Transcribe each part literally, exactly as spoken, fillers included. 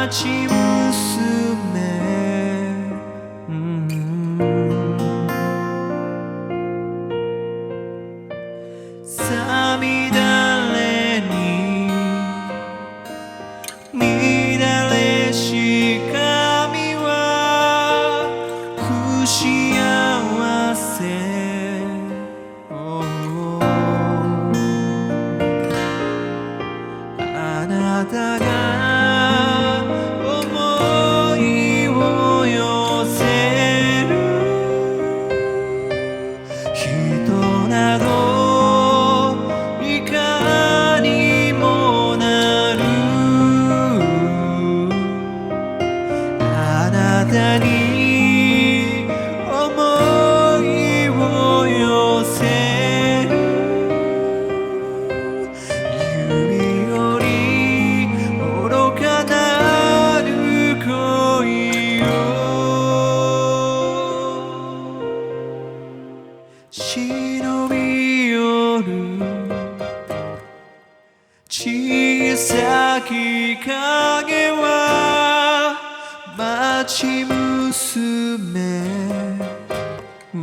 町娘、うん、さみだれに乱れし髪は不幸せ、oh、あなたが想いを寄せる人などいかにもなる、あなたに想いを寄せる指より愚かなる恋よ、忍び寄る小さき影は町娘、うん、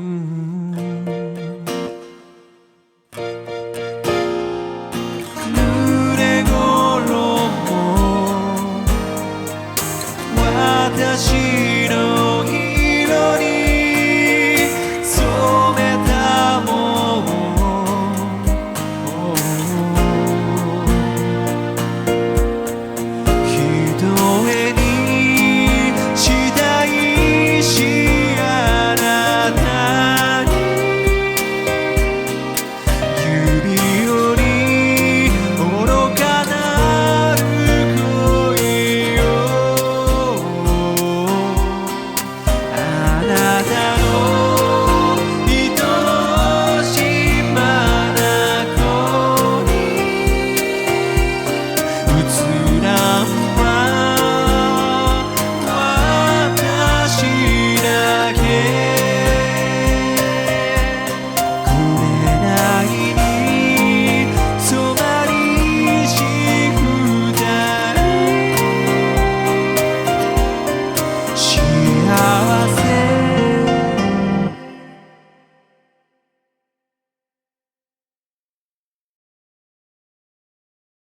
濡れ衣私